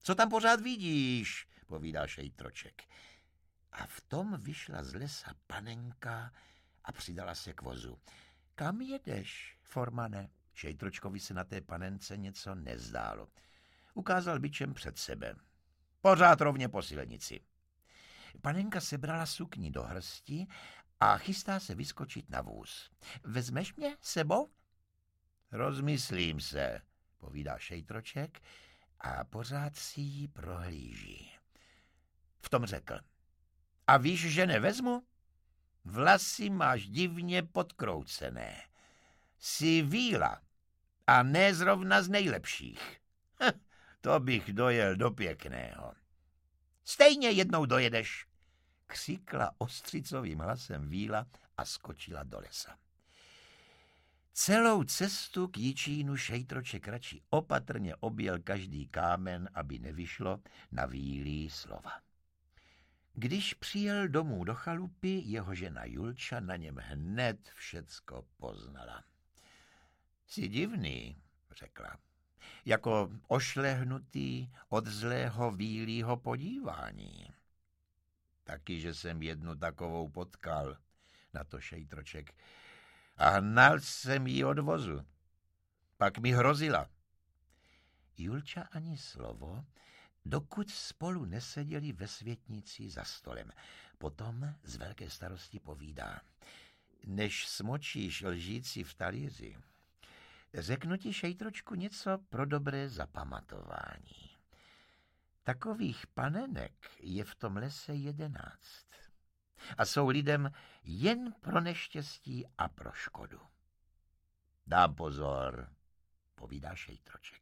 Co tam pořád vidíš, povídá Šejtroček. A v tom vyšla z lesa panenka a přidala se k vozu. Kam jedeš, Formane? Šejtročkovi se na té panence něco nezdálo. Ukázal bičem před sebe. Pořád rovně po silnici. Panenka sebrala sukni do hrsti a chystá se vyskočit na vůz. Vezmeš mě sebou? Rozmyslím se, povídá Šejtroček a pořád si ji prohlíží. V tom řekl. A víš, že nevezmu? Vlasy máš divně podkroucené. Jsi víla a ne zrovna z nejlepších. To bych dojel do pěkného. Stejně jednou dojedeš, křikla ostřicovým hlasem víla a skočila do lesa. Celou cestu k Jičínu Šejtroček radši opatrně objel každý kámen, aby nevyšlo na vílí slova. Když přijel domů do chalupy, jeho žena Julča na něm hned všecko poznala. Jsi divný, řekla, jako ošlehnutý od zlého vílího podívání. Taky, že jsem jednu takovou potkal, na to Šejtroček, a hnal jsem jí od vozu. Pak mi hrozila. Julča ani slovo, dokud spolu neseděli ve světnici za stolem. Potom z velké starosti povídá. Než smočíš lžíci v talíři, řeknu ti, Šejtročku, něco pro dobré zapamatování. Takových panenek je v tom lese 11. A jsou lidem jen pro neštěstí a pro škodu. Dám pozor, povídá Šejtroček.